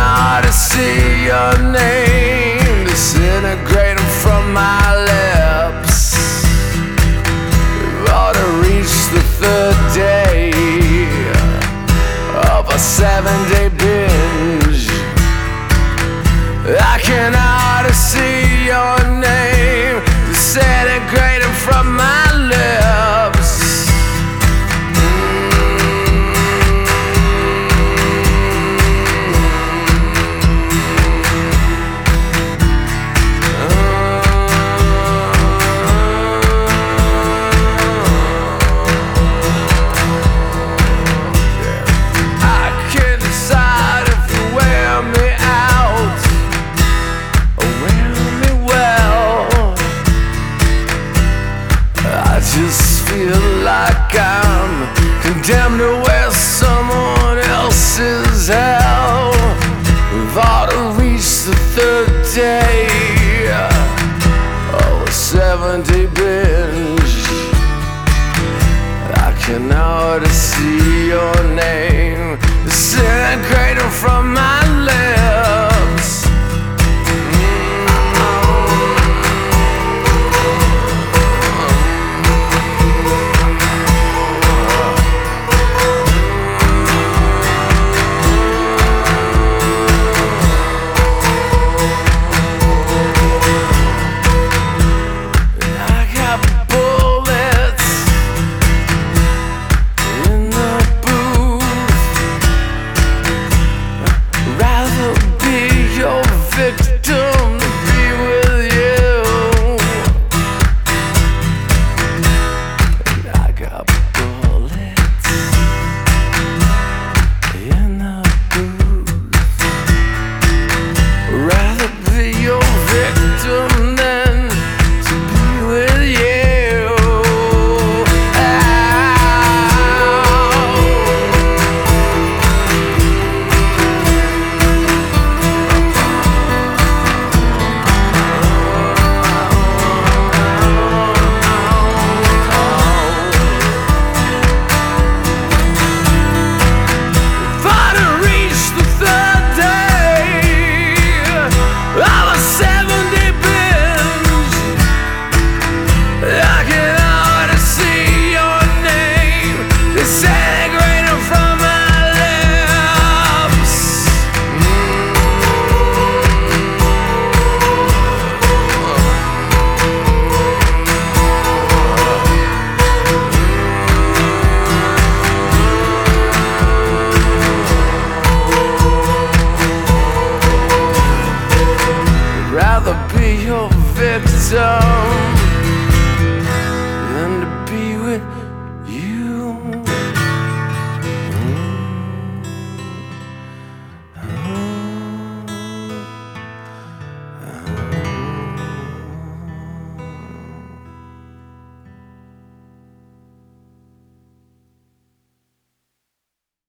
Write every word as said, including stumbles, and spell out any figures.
cannot see your name disintegrating from my lips. We've already reached the third day of a seven-day binge. I cannot see your name disintegrating from my lips. Just feel like I'm condemned to wear someone else's hell. We've already reached the third day of a seven-day binge. I cannot see your name disintegrating from my lips. Rather be your victim.